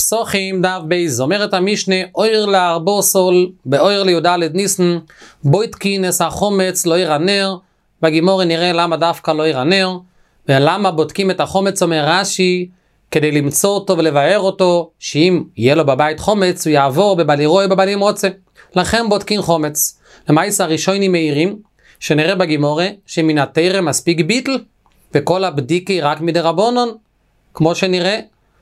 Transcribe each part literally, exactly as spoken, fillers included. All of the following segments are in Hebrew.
פסוחים דף בייז, אומרת המשנה, אויר לארבוסול, באויר לי"ד ניסן, בוית כינס החומץ לא ירנר, בגימורי נראה למה דווקא לא ירנר, ולמה בודקים את החומץ, אומר רש"י, כדי למצוא אותו ולבאר אותו, שאם יהיה לו בבית חומץ, הוא יעבור בבלי רואה בבלי מוצא. לכן בודקים חומץ. למעשה הראשונים מהירים, שנראה בגימורי, שמן התרא מספיק ביטל, וכל הבדיקי רק מדי רבונון, כמו שנראה.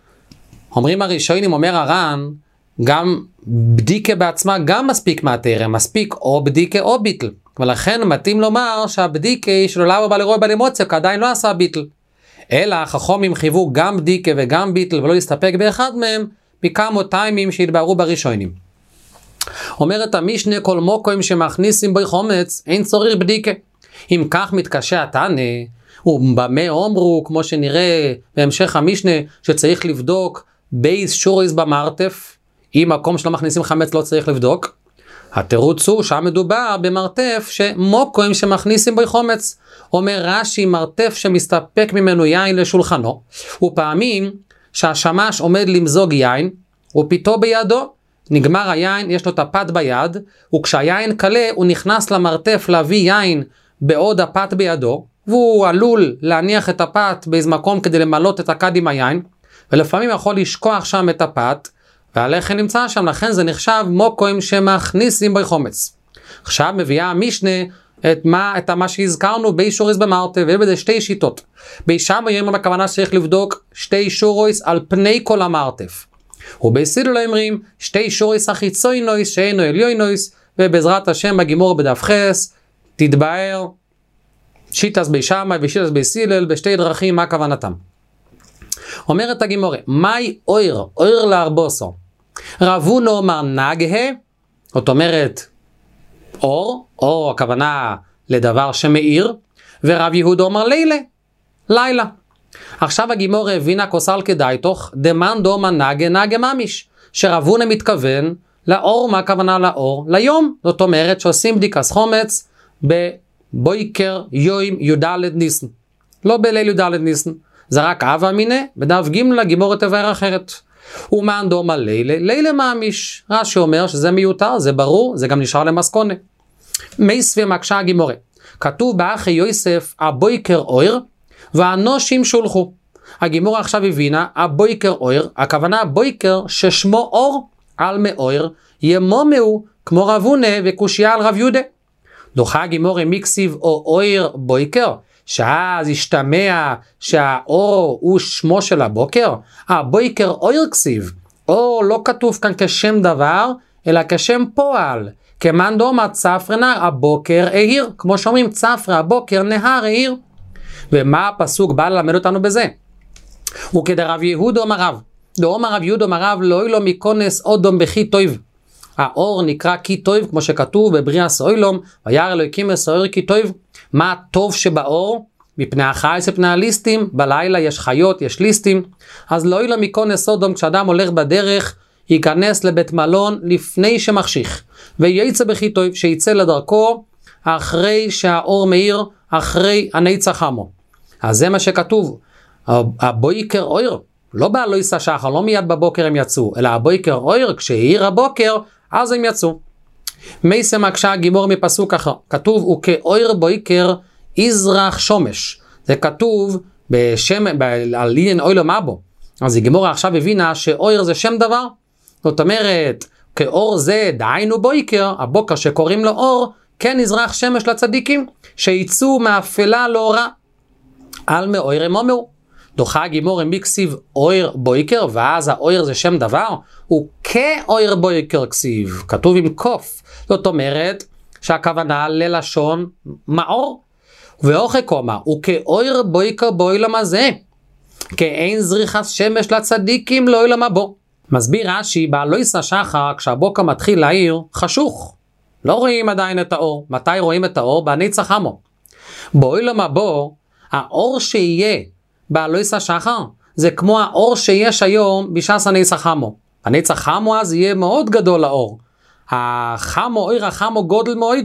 אומרים הראשונים, אומר הר"ן, גם בדיקה בעצמה גם מספיק מהתרא, מספיק או בדיקה או ביטל. ולכן מתאים לומר שהבדיקה שלו לאו בלי רואה בלי מוצא, כי עדיין לא עשה ביטל. אלא החכמים חייבו גם בדיקה וגם ביטל, ולא להסתפק באחד מהם, מכמה טיימים שהתבהרו בראשונים. אומרת המשנה, כל מוקוים שמכניסים בו חומץ, אין צורך בדיקה. אם כך מתקשה התנא, ובמה אומרו, כמו שנראה בהמשך המשנה, שצריך לבדוק בייס שוריס במרתף, אם מקום שלא מכניסים חמץ לא צריך לבדוק. התירוץ הוא שם מדובר במרתף שמוקוים שמכניסים בו חומץ. אומר רש"י, מרתף שמסתפק ממנו יין לשולחנו, ופעמים שהשמש עומד למזוג יין, ופיתו בידו, נגמר היין, יש לו את הפת ביד, וכשהיין קלה הוא נכנס למרתף להביא יין בעוד הפת בידו, והוא עלול להניח את הפת באיזה מקום כדי למלות את הכד עם היין, ולפעמים יכול לשכוח שם את הפת, והלחם נמצא שם, לכן זה נחשב מוקוים שמכניסים בו חומץ. עכשיו מביאה המשנה את מה, את מה שהזכרנו בי שוריס במרתף, ויש בזה שתי שיטות. בי שם אומרים בכוונה שצריך לבדוק שתי שוריס על פני כל המרתף. ובסידור אומרים שתי שוריס החיצונויס שאינו עליונויס, ובעזרת השם בגימור בדף חס תתבהר שיטס בי שמאי ושיטס בי סילל בשתי דרכים מה כוונתם. אומרת הגימורה, מהי אויר? אויר לארבוסו. רבונו אומר נגה, זאת אומרת אור, אור הכוונה לדבר שמאיר, ורב יהודה אומר לילה, לילה. עכשיו הגימורה הבינה כוסל כדאי תוך, דמן דומה נגה נגה ממיש, שרבונה מתכוון לאור, מה הכוונה לאור? ליום. זאת אומרת שעושים בדיקת חומץ בבויקר יום י"ד ניסן, לא בליל י"ד ניסן. זה רק אבה מיני, בדף ג' לגימורה תבהר אחרת. ומן דומה לילה, לילה מאמיש. רש"י אומר שזה מיותר, זה ברור, זה גם נשאר למסקונה. מייסבי מקשה הגימורה. כתוב באחי יוסף, הבויקר אויר, והאנושים שולחו. הגימורה עכשיו הבינה, הבויקר אויר, הכוונה הבויקר ששמו אור על מאויר, ימומהו כמו רבונה וקושיה על רב יהודה. דוחה הגימורה מקסיב או אויר בויקר, שאז השתמע שהאור הוא שמו של הבוקר. הבויקר אויר כסיב, אור לא כתוב כאן כשם דבר, אלא כשם פועל. כמאן דומה צפרא נהר, הבוקר העיר, כמו שאומרים צפרא הבוקר נהר העיר. ומה הפסוק בא ללמד אותנו בזה? וכדרב יהודה אומר רב, דאמר רב יהודה אומר רב, לא אילו מכונס אודום בכי טוב. האור נקרא כי טוב, כמו שכתוב בבריאת אילום, וירא אלוהים את האור כי טוב. מה הטוב שבאור? מפני החייס ופני הליסטים, בלילה יש חיות, יש ליסטים. אז לא אילו מכונס אודום, כשאדם הולך בדרך, ייכנס לבית מלון לפני שמחשיך, וייצא בכי טוב, שיצא לדרכו אחרי שהאור מאיר, אחרי הנצח עמו. אז זה מה שכתוב, הבויקר אויר, לא באלוהיס השחר, לא מיד בבוקר הם יצאו, אלא הבויקר אויר, כשהאיר הבוקר, אז הם יצאו. מייסה מקשה גימור מפסוק אחר, כתוב, וכאויר בויקר יזרח שומש. זה כתוב בשם, על עניין אוילו מבו. אז גימור עכשיו הבינה שאויר זה שם דבר. זאת אומרת, כאור זה דהיינו בויקר, הבוקר שקוראים לו אור, כן יזרח שמש לצדיקים, שיצאו מאפלה לאורה. על מאויר אמומו. דוחה גימור מקסיב אויר בויקר, ואז האויר זה שם דבר, הוא כאויר בויקר כסיב, כתוב עם קוף. זאת אומרת שהכוונה ללשון מאור. ואוכל קומה, הוא כאויר בויקר באוילם הזה, כאין זריחת שמש לצדיקים לאוילם הבו. מסביר רש"י, באלוהיס השחר, כשהבוקר מתחיל להאיר, חשוך. לא רואים עדיין את האור. מתי רואים את האור? בנצח עמו. באוילם הבו, האור שיהיה באלוהיס השחר, זה כמו האור שיש היום בשעס הנצח עמו. הנצח עמו אז יהיה מאוד גדול האור. החמו, אויר החמו גודל מאוד.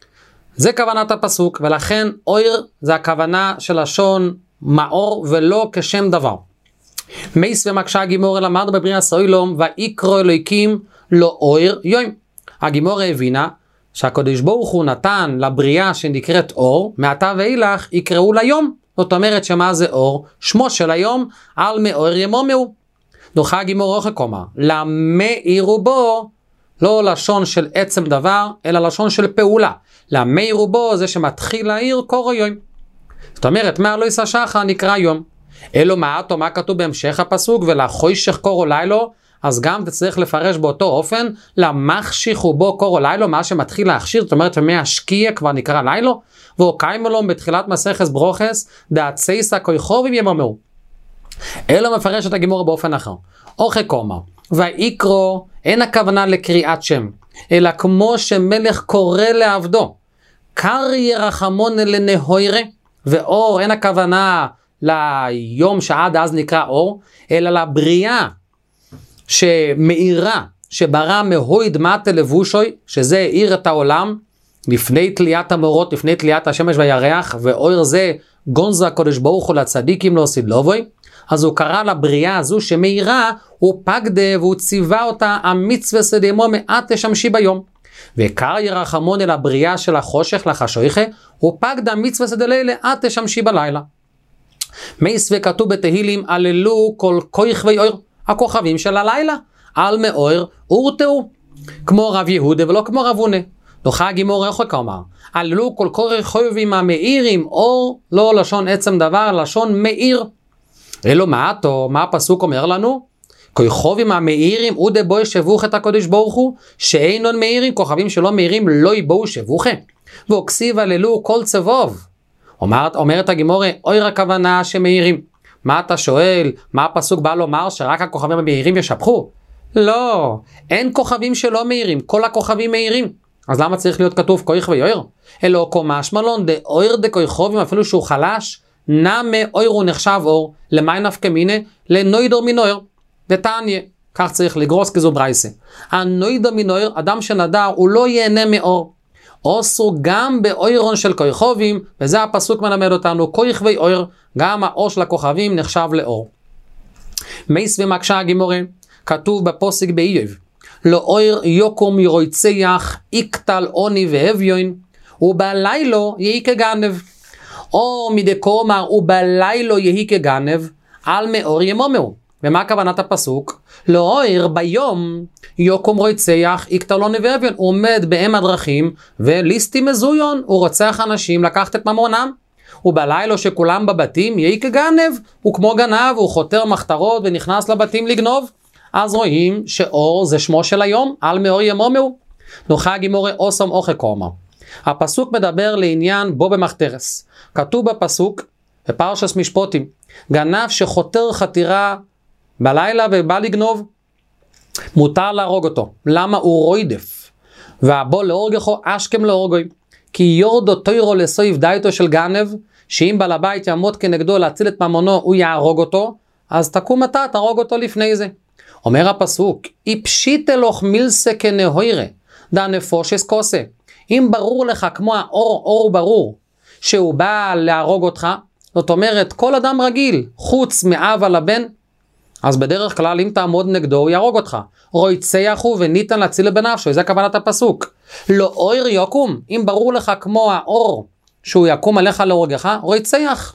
זה כוונת הפסוק, ולכן אויר זה הכוונה של לשון מאור ולא כשם דבר. מייס ומקשה הגימורה למדנו בבריאה סוילום, ויקרא אלוהיקים לא אור יום. הגימורה הבינה שהקדוש ברוך הוא נתן לבריאה שנקראת אור, מעתה ואילך יקראו לה יום. זאת אומרת שמה זה אור? שמו של היום על מאור ימומהו. דוחה הגימורה אוכל קומה, למאירו בו, לא לשון של עצם דבר, אלא לשון של פעולה. למאירו בו זה שמתחיל להעיר קורא יום. זאת אומרת, מהלויס השחר נקרא יום. אלו מעט או מה כתוב בהמשך הפסוק, ולחוישך קורו לילו, אז גם תצטרך לפרש באותו אופן, למחשיכו בו קורו לילו, מה שמתחיל להכשיר, זאת אומרת שמהשקיע כבר נקרא לילו, והוא קיים אלום בתחילת מסכת ברוכס, דעצייסה כויכובים ימומהו. אלו מפרש את הגימורה באופן אחר. אוכל קומה, ויקרא, אין הכוונה לקריאת שם, אלא כמו שמלך קורא לעבדו, קרי רחמון לנהוירה, ואור אין הכוונה ליום שעד אז נקרא אור, אלא לבריאה שמאירה, שברא מהויד מטה לבושוי, שזה האיר את העולם, לפני תליית המורות, לפני תליית השמש והירח, ואור זה גונזה הקדוש ברוך הוא לצדיקים לא עשיד לבוי, אז הוא קרא לבריאה הזו שמאירה, הוא פקדה והוא ציווה אותה, המצווה סדמו מעט תשמשי ביום. וקר ירחמון אל הבריאה של החושך לחשויכה, הוא פקדה מצווה סדלילה עד תשמשי בלילה. מייס וכתוב בתהילים, הללו כל כוח ואור, הכוכבים של הלילה, על מאור ורתעו, כמו רב יהודה ולא כמו רב הונא. דוחה הגימורה איך כלומר, הללו כל כוכבים המאירים, אור לא לשון עצם דבר, לשון מאיר. אלו מעטו, מה הפסוק אומר לנו? כוכבים המאירים ודבוי שבוך את הקדוש ברוך הוא, שאינון מאירים, כוכבים שלא מאירים לא יבואו שבוכה. והוקסיב הללו כל צבוב. אומרת, אומרת הגימורה, אויר הכוונה שמאירים. מה אתה שואל? מה הפסוק בא לומר שרק הכוכבים המאירים ישפכו? לא, אין כוכבים שלא מאירים, כל הכוכבים מאירים. אז למה צריך להיות כתוב כוח ואויר? אלא קומש מלון דה אויר דה כוכבים אפילו שהוא חלש, נמה אויר הוא נחשב אור, למי נפקא מינה? לנוידור מנויר. דתניא, כך צריך לגרוס כזו ברייסה. הנוידור מנויר, אדם שנדר, הוא לא ייהנה מאור. אוסרו גם באוירון של כוכבים, וזה הפסוק מלמד אותנו, כוח ואויר, גם האור של הכוכבים נחשב לאור. מייס ומקשה הגימורה, כתוב בפוסק באיוב, לא אויר יוקום ירויצח, יקטל עוני והביון, ובלילו יהי כגנב. או מדקומר, ובלילו יהי כגנב, על מאור ימומהו. ומה כוונת הפסוק? לא אויר ביום יוקום רויצח, יקטל עוני והביון, הוא עומד באם הדרכים, וליסטי מזויון, הוא רוצח אנשים לקחת את ממונם. ובלילה שכולם בבתים יהי כגנב, הוא כמו גנב, הוא חותר מחתרות ונכנס לבתים לגנוב. אז רואים שאור זה שמו של היום, על מאור ימומהו. דוחה הגימורה אוסום אוכל קומה. הפסוק מדבר לעניין בו במחתרס. כתוב בפסוק, בפרשס משפוטים, גנב שחותר חתירה בלילה ובא לגנוב, מותר להרוג אותו. למה? הוא רוידף. והבוא להורגכו אשכם להורגוי. כי יורדו תוירו לסויב דייתו של גנב, שאם בעל הבית יעמוד כנגדו להציל את ממונו, הוא יהרוג אותו, אז תקום אתה, תהרוג אותו לפני זה. אומר הפסוק, אי פשיטה לוך מילסה כנהוירה, דה נפושס כוסה. אם ברור לך כמו האור, אור ברור, שהוא בא להרוג אותך, זאת אומרת, כל אדם רגיל, חוץ מאב על הבן, אז בדרך כלל אם תעמוד נגדו, הוא יהרוג אותך. רויצח הוא וניתן להציל בנפשו, זה כוונת הפסוק. לא אויר יקום, אם ברור לך כמו האור, שהוא יקום עליך להורגך, רויצח.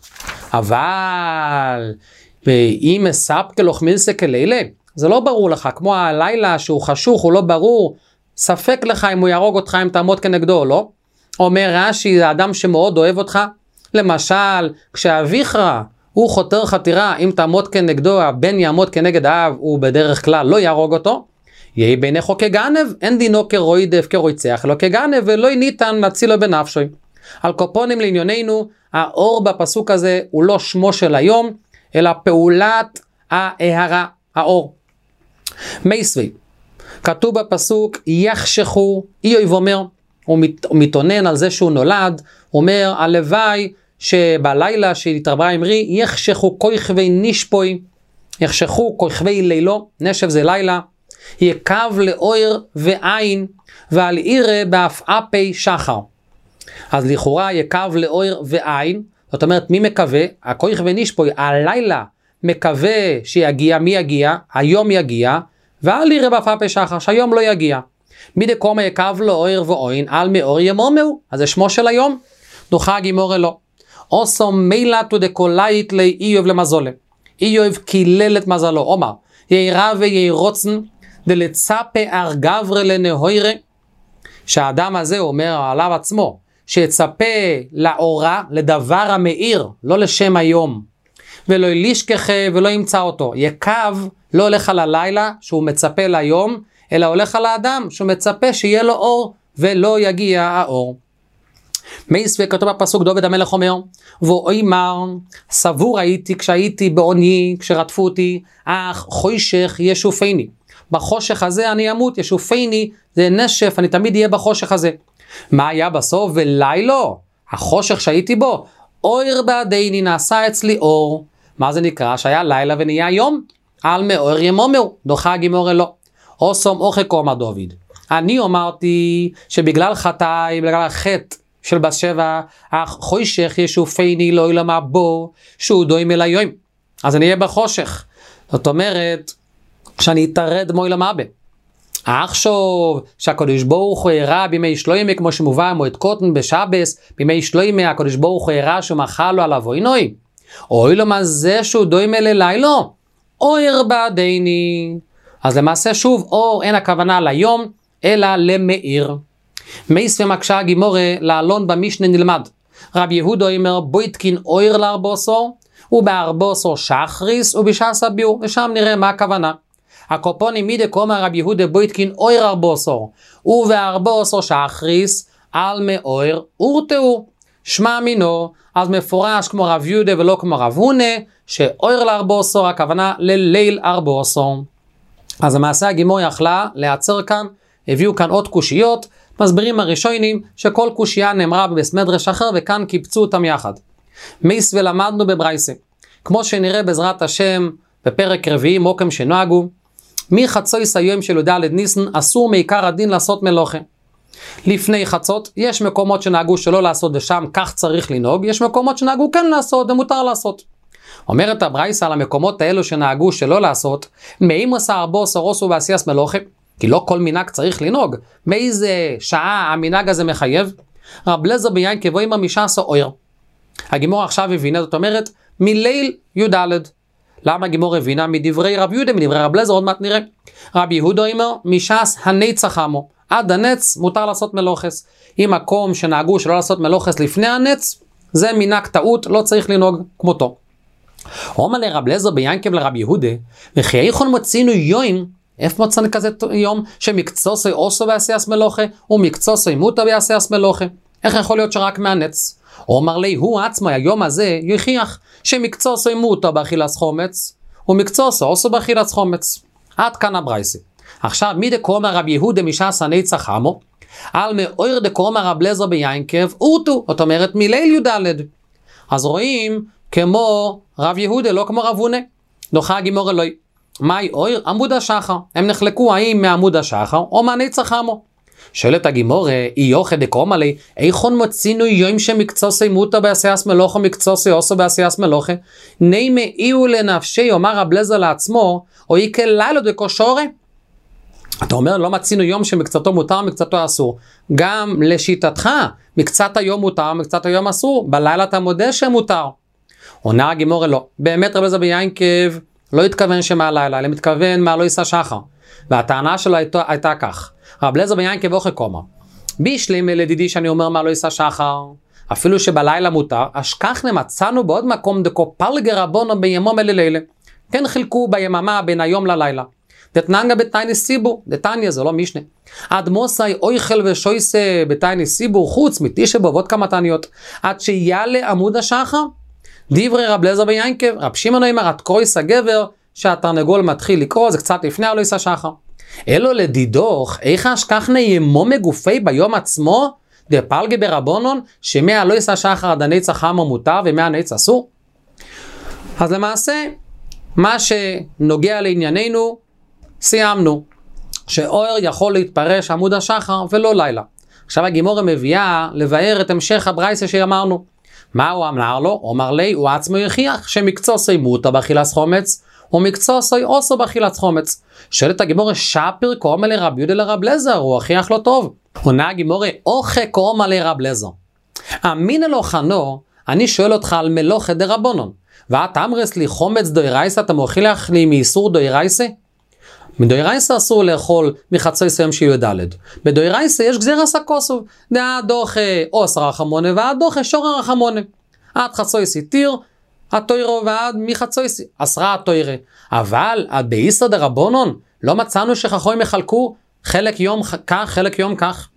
אבל, אם מספק לוך מילסה כלילה, זה לא ברור לך, כמו הלילה שהוא חשוך, הוא לא ברור, ספק לך אם הוא יהרוג אותך, אם תעמוד כנגדו או לא. אומר רש"י, זה אדם שמאוד אוהב אותך, למשל, כשאביך הוא חותר חתירה, אם תעמוד כנגדו, הבן יעמוד כנגד האב, הוא בדרך כלל לא יהרוג אותו, יהי בעיניך כגנב, אין דינו כרוידף כרויצח, לא כגנב, ולא ניתן להצילו בנפשו. על קופונים לענייננו, האור בפסוק הזה הוא לא שמו של היום, אלא פעולת ההערה, האור. מייסווי, כתוב בפסוק, יחשכו, איוב אומר, הוא מת, מתעונן על זה שהוא נולד, הוא אומר, הלוואי שבלילה שהתרבה אמרי, יחשכו כוכבי נשפוי, יחשכו כוכבי לילו, נשב זה לילה, יקב לאויר ועין, ועל עירה באפאפי שחר. אז לכאורה יקב לאויר ועין, זאת אומרת, מי מקווה? הכוכבי נשפוי, הלילה מקווה שיגיע, מי יגיע? היום יגיע, ואל יראה בפאפה שחר, שהיום לא יגיע. מי דקומה יקב לו אויר ואוין, על מאור ימומהו, אז זה שמו של היום. דוחה גימורה לא. אוסו מילתו דקולאית לי איוב למזולה. איוב קילל את מזלו, אומר, ירא וירוצן, דלצפה ארגברה לנהוירה, שהאדם הזה אומר עליו עצמו, שיצפה לאורה, לדבר המאיר, לא לשם היום, ולא ילישכחה ולא ימצא אותו. יקב לא הולך על הלילה שהוא מצפה ליום, אלא הולך על האדם שהוא מצפה שיהיה לו אור, ולא יגיע האור. מייס וכתוב בפסוק דוד המלך אומר, ואומר, סבור הייתי כשהייתי בעוני, כשרדפו אותי, אך חושך ישופני. בחושך הזה אני אמות, ישופני, זה נשף, אני תמיד אהיה בחושך הזה. מה היה בסוף? ולילו, החושך שהייתי בו, אויר בעדיני, נעשה אצלי אור. מה זה נקרא? שהיה לילה ונהיה יום, על מאור ימומהו, דוחה גימורה לא. אוסום אוכק אומר דוד. אני אמרתי שבגלל חטאי, בגלל החטא של בת שבע, אך חושך ישופני לא ילמה בו, שהוא דוים אל היום. אז אני אהיה בחושך. זאת אומרת, שאני אתרד מו ילמה בה. עכשיו שהקדוש ברוך הוא הראה בימי שלוימה, כמו שמובא מועד קוטן בשבס, בימי שלוימה הקדוש ברוך הוא הראה שהוא מחל לו על אבוינוי. אוי לו מה זה שהוא דוים אל אלילו, אויר בעדיני. אז למעשה שוב, אור אין הכוונה ליום, אלא למאיר. מייס ומקשה גימורה לעלון במשנה נלמד. רב יהודה אומר בויתקין אויר לארבוסור, ובארבוסור שחריס ובשעס הביאור, ושם נראה מה הכוונה. הקופונים מידה קומר רב יהודה בויתקין אויר ארבוסור, ובארבוסור שחריס על מאויר אורתאו. שמע מינו, אז מפורש כמו רב יהודה ולא כמו רב הונה, שאויר לארבוסור הכוונה לליל ארבוסור. אז המעשה הגימור יכלה להיעצר כאן, הביאו כאן עוד קושיות, מסבירים הראשונים שכל קושייה נאמרה בסמדרש אחר וכאן קיפצו אותם יחד. מייס ולמדנו בברייסה, כמו שנראה בעזרת השם בפרק רביעי מוקם שנוהגו, מחצויס היום של י"ד ניסן אסור מעיקר הדין לעשות מלוכה. לפני חצות יש מקומות שנהגו שלא לעשות ושם כך צריך לנהוג, יש מקומות שנהגו כן לעשות ומותר לעשות. אומרת הברייסה על המקומות האלו שנהגו שלא לעשות, מאם עשה ארבו סורוסו ועשייס מלוכה, כי לא כל מנהג צריך לנהוג. באיזה שעה המנהג הזה מחייב? רב לזר ביין כבואים במישה עשו אויר. הגימור עכשיו הבינה, זאת אומרת, מליל י"ד. למה הגימור הבינה? מדברי רב יהודה, מדברי רב לזר, עוד מעט נראה. רב יהודה אומר, משעס הנצח עמו. עד הנץ מותר לעשות מלוכס. אם מקום שנהגו שלא לעשות מלוכס לפני הנץ, זה מנהג טעות, לא צריך לנהוג כמותו. אומר לרב לזר ביין כבלרב יהודה, וכי איכון מוצינו יוים, איפה מצאנו כזה יום שמקצוסי אוסו ועשייס מלוכה ומקצוסי מוטה ועשייס מלוכה? איך יכול להיות שרק מהנץ? אומר לי, הוא עצמו היום הזה יוכיח שמקצוסי מוטה באכילת חומץ ומקצוסי אוסו באכילת חומץ. עד כאן הברייסה. עכשיו מי דקומר רב יהודה משעס הנצח עמו, על מאויר דקומר רב לזר ביינקב אורתו, זאת אומרת מליל י"ד. אז רואים כמו רב יהודה, לא כמו רב הונה. דוחה הגימור אלוהי. מהי אויר? עמוד השחר. הם נחלקו האם מעמוד השחר או מהנצח עמו. שואלת הגימור, אי יוחד דקומר לי, איכון מוצינו יום שמקצוסי מוטה בעשייס מלוכה מקצוסי אוסו בעשייס מלוכה, נימה איהו לנפשי, אומר רב לזר לעצמו, או אי כלילה דקושורי. אתה אומר, לא מצינו יום שמקצתו מותר, מקצתו אסור. גם לשיטתך, מקצת היום מותר, מקצת היום אסור. בלילה אתה מודה שמותר. עונה הגימור לא. באמת רב לזר ביינקב לא התכוון שמהלילה, אלא מתכוון מה לא יישא שחר. והטענה שלו הייתה, הייתה כך. רב לזר ביינקב אוכל קומר. בישלים לדידי שאני אומר מה לא יישא שחר. אפילו שבלילה מותר, אשכחנה מצאנו בעוד מקום דקו פלגר רבונו בימום אלה לילה. כן חילקו ביממה בין היום ללילה. דתננגה בתייני סיבור, דתניה זה לא משנה. עד מוסי אויכל ושויסה בתייני סיבור, חוץ מתישה בו ועוד כמה תניות. עד שיעלה עמוד השחר, דברי רב לזר ביינקב, רב שמעון אומר, עד קרויס הגבר, שהתרנגול מתחיל לקרוא, זה קצת לפני הלא יישא שחר. אלו לדידוך, איך אשכחנה ימו מגופי ביום עצמו, דפלגי ברבונון, שמאה לא יישא שחר עד הנצח עמו מותר ומאה נצח אסור? אז למעשה, מה שנוגע לענייננו, סיימנו, שאור יכול להתפרש עמוד השחר ולא לילה. עכשיו הגימורה מביאה לבאר את המשך הברייסה שאמרנו. מה הוא אמר לו? הוא אמר לי, הוא עצמו יחיח, שמקצוע סוי מוטה באכילת חומץ, ומקצוע סוי אוסו באכילת חומץ. שואלת הגימורה, שפיר קורמה לרב יהודה לרב לזר, הוא הוכיח לו טוב. עונה הגימורה, אוכה קורמה לרב לזר. אמינא לו חנו, אני שואל אותך על מלוכה דרבנן, ואת אמרס לי חומץ דוירייסה, אתה מוכיח לי מאיסור דוירייסה? מדוירייסה אסור לאכול מחצי סיים שיהיו דלת. בדוירייסה יש גזירס הכוסוב, דעה דוחה אוס רחמונה ועד דוחה שור רחמונה. עד חצויסי תיר, התוירו ועד מחצויסי, עשרה התוירה. אבל עד באיסר דרבנן, לא מצאנו שחכמים יחלקו חלק יום כך, חלק יום כך.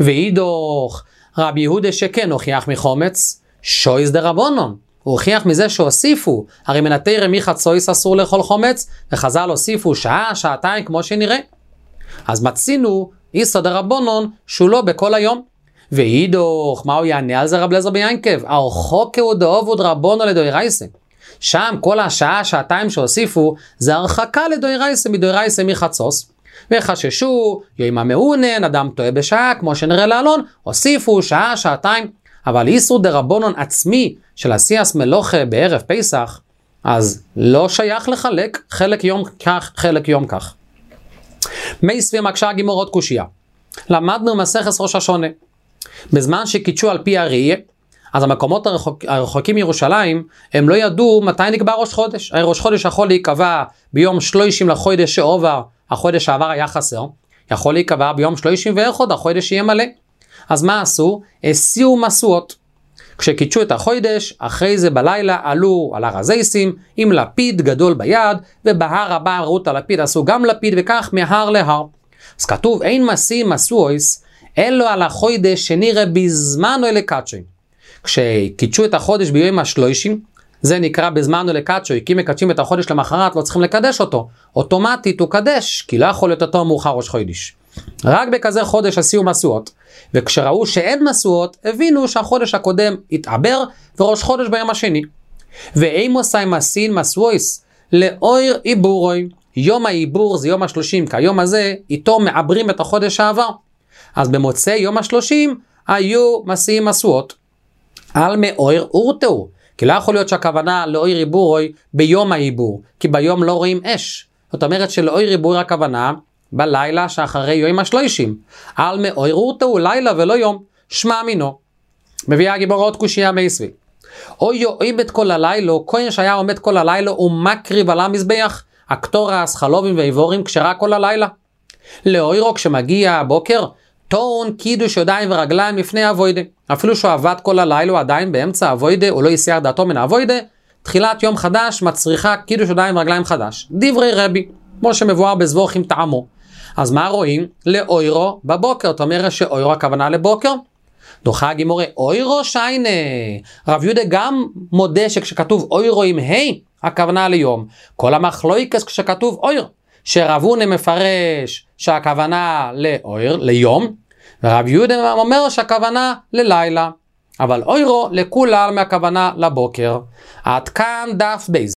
ואידוך רבי יהודה שכן הוכיח מחומץ, שויס דרבנן. הוא הוכיח מזה שהוסיפו, הרי מן התורה מחצויס אסור לאכול חומץ, וחז"ל הוסיפו שעה, שעתיים, כמו שנראה. אז מצינו איסר דרבנן שהוא לא בכל היום. ואידוך, מה הוא יענה על זה רב אליעזר בן ינקב? הרחוקה הוא דאובוד רבנן לדוירייסה. שם כל השעה, שעתיים שהוסיפו, זה הרחקה לדוירייסה, מדוירייסה מחצוס. וחששו, יום המעונן, אדם טועה בשעה, כמו שנראה לעלון, הוסיפו שעה, שעתיים. אבל איסור דרבנן עצמי של עשיית מלוכה בערב פסח, אז לא שייך לחלק חלק יום כך, חלק יום כך. מייסבי מקשה הגימור עוד קושייה. למדנו מסכת ראש השונה. בזמן שקידשו על פי הראייה, אז המקומות הרחוק, הרחוקים מירושלים, הם לא ידעו מתי נקבע ראש חודש. ראש חודש יכול להיקבע ביום שלושים לחודש שעובר, החודש שעבר היה חסר, יכול להיקבע ביום שלושים ואחד, החודש יהיה מלא. אז מה עשו? הסיעו מסועות. כשקידשו את החודש, אחרי זה בלילה עלו על הר הזיסים עם לפיד גדול ביד, ובהר הבא ראו את הלפיד, עשו גם לפיד וכך מהר להר. אז כתוב, אין מסי מסויס, אלו על החודש שנראה בזמן או לקדשי. כשקידשו את החודש ביום השלושים, זה נקרא בזמן או לקדשי, כי מקדשים את החודש למחרת, לא צריכים לקדש אותו. אוטומטית הוא קדש, כי לא יכול להיות אותו מאוחר ראש חודש. רק בכזה חודש עשיו מסועות, וכשראו שאין מסועות, הבינו שהחודש הקודם התעבר, וראש חודש ביום השני. ואימוסי מסין מסויס, לאויר עיבורוי, יום העיבור זה יום השלושים, כי היום הזה איתו מעברים את החודש העבר. אז במוצאי יום השלושים, היו מסיים מסועות. על מאויר אורתו, כי לא יכול להיות שהכוונה לאויר עיבורוי ביום העיבור, כי ביום לא רואים אש. זאת אומרת שלאויר עיבורוי הכוונה, בלילה שאחרי יום השלושים. על מאויר אורתו לילה ולא יום, שמע מינו. מביאה הגיבור עוד קושייה מייסבי. אוי יועיב את כל הלילה, כהן שהיה עומד כל הלילה ומקריב על המזבח, הקטורס, חלובים ואיבורים כשרה כל הלילה. לאוירו כשמגיע הבוקר, טעון קידוש ידיים ורגליים לפני אבוידה. אפילו שהוא עבד כל הלילה, הוא עדיין באמצע אבוידה, הוא לא יסיח דעתו מן אבוידה, תחילת יום חדש מצריכה קידוש ידיים ורגליים חדש. דברי רבי, כמו שמבואר בזבוכים טעמו. אז מה רואים? לאוירו בבוקר, זאת אומרת שאוירו הכוונה לבוקר. דוחה הגימורה, אוירו שיינה. רב יהודה גם מודה שכשכתוב אוירו עם ה' הכוונה ליום. כל המחלוקס כשכתוב אויר, שרב הונא מפרש שהכוונה לאויר, ליום, ורב יהודה אומר שהכוונה ללילה. אבל אוירו לכולם מהכוונה לבוקר. עד כאן דף בייס.